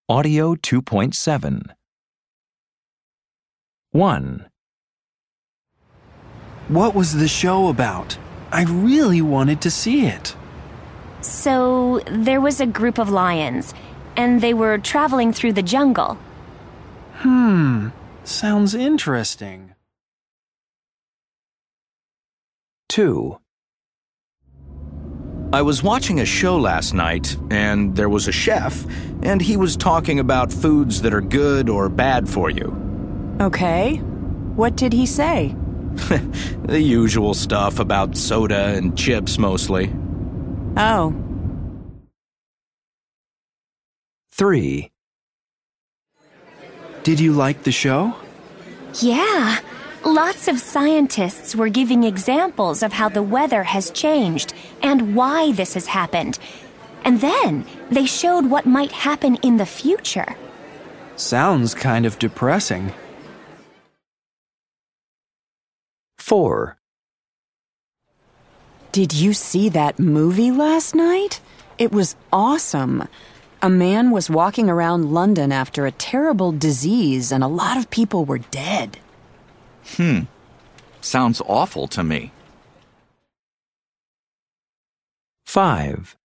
Audio 2.7. 1. What was the show about? I really wanted to see it. So, there was a group of lions, and they were traveling through the jungle. Sounds interesting. 2. I was watching a show last night, and there was a chef, and he was talking about foods that are good or bad for you. Okay. What did he say? The usual stuff about soda and chips mostly. Oh. 3. Did you like the show? Yeah, lots of scientists were giving examples of how the weather has changed and why this has happened. And then they showed what might happen in the future. Sounds kind of depressing. 4. Did you see that movie last night? It was awesome. A man was walking around London after a terrible disease, and a lot of people were dead. Sounds awful to me. 5.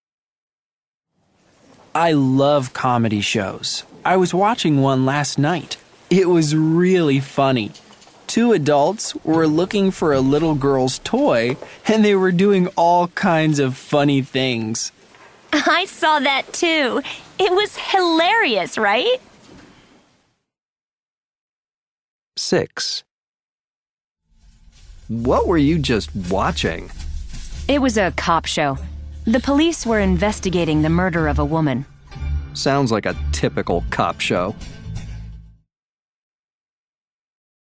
I love comedy shows. I was watching one last night. It was really funny. 2 adults were looking for a little girl's toy, and they were doing all kinds of funny things. I saw that too. It was hilarious, right? 6. What were you just watching? It was a cop show. The police were investigating the murder of a woman. Sounds like a typical cop show.